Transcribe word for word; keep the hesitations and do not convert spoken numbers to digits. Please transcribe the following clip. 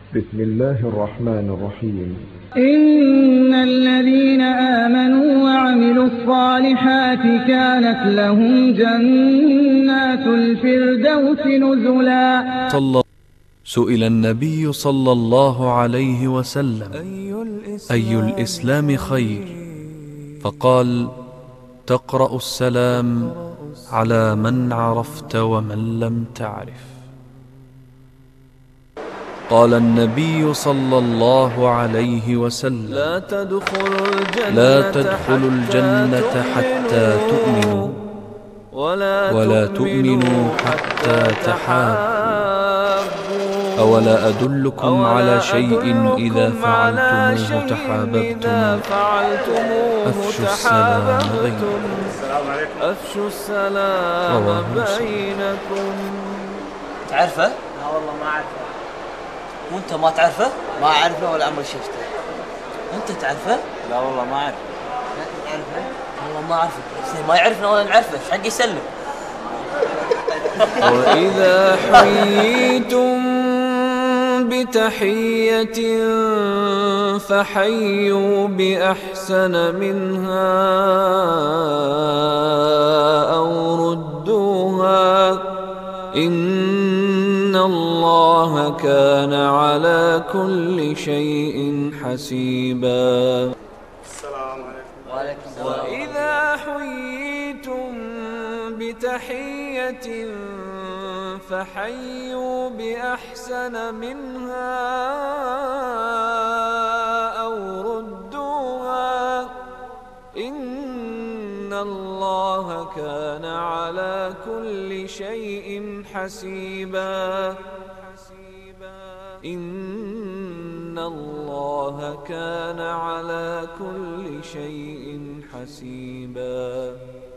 بسم الله الرحمن الرحيم. إن الذين آمنوا وعملوا الصالحات كانت لهم جنات الفردوس نزلا. صلى سئل النبي صلى الله عليه وسلم: أي الإسلام خير؟ فقال: تقرأ السلام على من عرفت ومن لم تعرف. قال النبي صلى الله عليه وسلم: لا تدخلوا الجنة, لا تدخلوا الجنة حتى تؤمنوا ولا تؤمنوا حتى تحابوا. أولا أدلكم على شيء إذا فعلتموه تحاببتم؟ أفشوا السلام بينكم. أفشوا السلام بينكم. تعرفه؟ لا والله ما أعرفه. وأنت ما تعرفه؟ ما أعرفه ولا عمري شفته. أنت تعرفه؟ لا والله ما أعرفه. لا تعرفه؟ والله ما أعرفه. ما يعرفنا ولا نعرفه، إيش حق يسلم؟ وإذا حييتم بتحية فحيوا بأحسن منها أو ردوها إن الله كان على كل شيء حسيبا. السلام عليكم. وعليكم السلام. وإذا حييتم بتحية فحيوا بأحسن منها أو ردوها إن الله كان على كل شيء حسيبا. إن الله كان على كل شيء حسيبا.